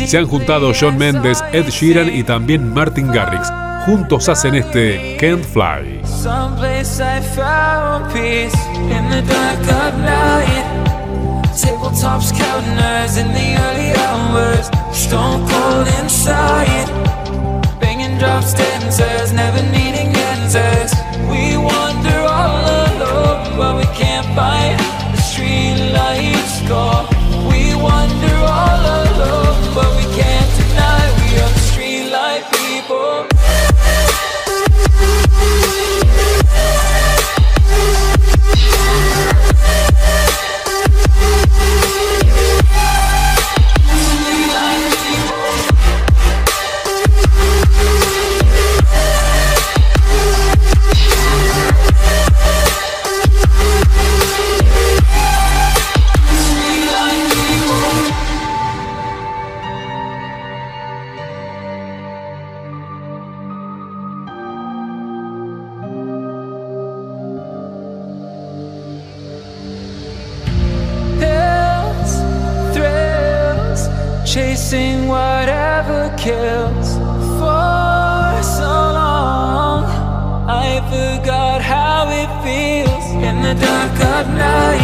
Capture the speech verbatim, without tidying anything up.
se han juntado Shawn Mendes, Ed Sheeran y también Martin Garrix. Juntos hacen este Can't Fly. Someplace I found peace in the dark of night. Tabletops counting eyes in the early hours. Stone cold inside. Banging drop stanzas, never needing answers. We wander all alone, but we can't find the street lights go. We wander all alone, but we can't deny we are the street light people. Chasing whatever kills for so long. I forgot how it feels in the dark of night.